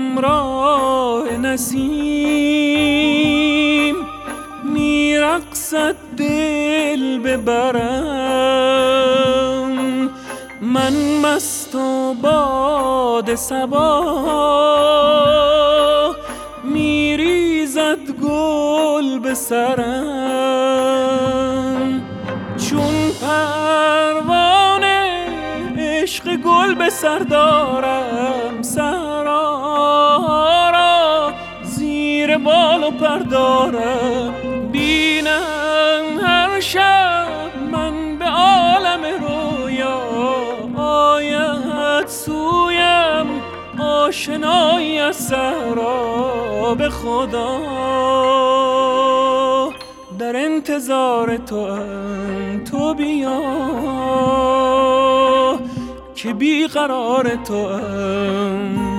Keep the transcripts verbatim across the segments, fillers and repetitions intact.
همراه نسیم میرقصد دل ببرم، من مست و باد صبا میریزد گل به سرم، چون پروانه عشق گل به سر دارم، صحرا را زیر بال و پر دارم، بینم هر شب من به عالم رویا آید سویم آشنایی از صحرا. به خدا در انتظار تو ام، تو بیا که بیقرار تو ام.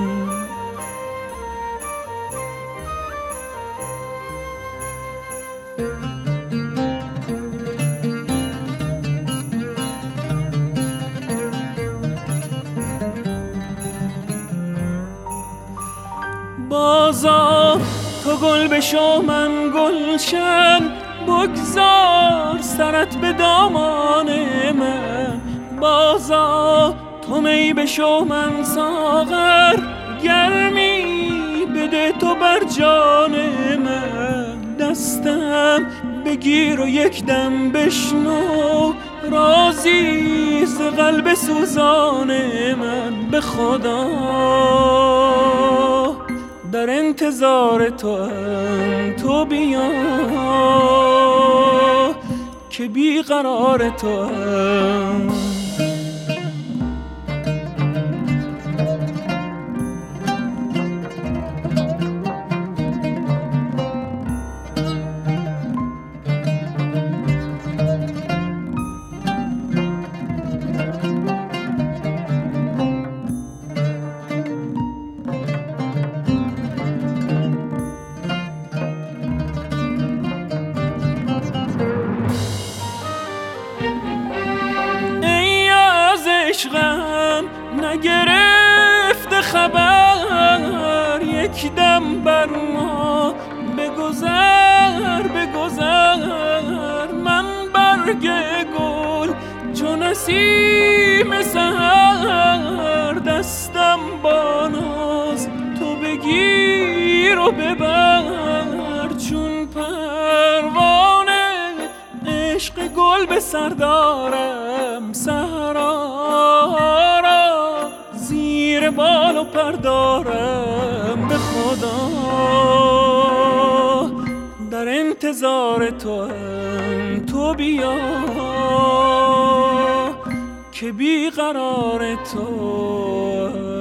بازا تو گل بشو من گلشن، بگذار سرت به دامان من، بازا تو می بشو من ساغر، گرمی بده تو بر جان من، دستم بگیر و یک دم بشنو رازی ز قلب سوزان من. به خدا در انتظار تو ام، تو بیا که بیقرار تو ام. عشقم نگرفت خبر، یک دم بر ما بگذر بگذر، من برگ گل چون نسیم سحر، دستم با ناز تو بگیر و ببر، چون پروانه عشق گل به سر دارم، صحرا را زیر بال و پر دارم. به خدا در انتظار تو ام، تو بیا که بیقرار تو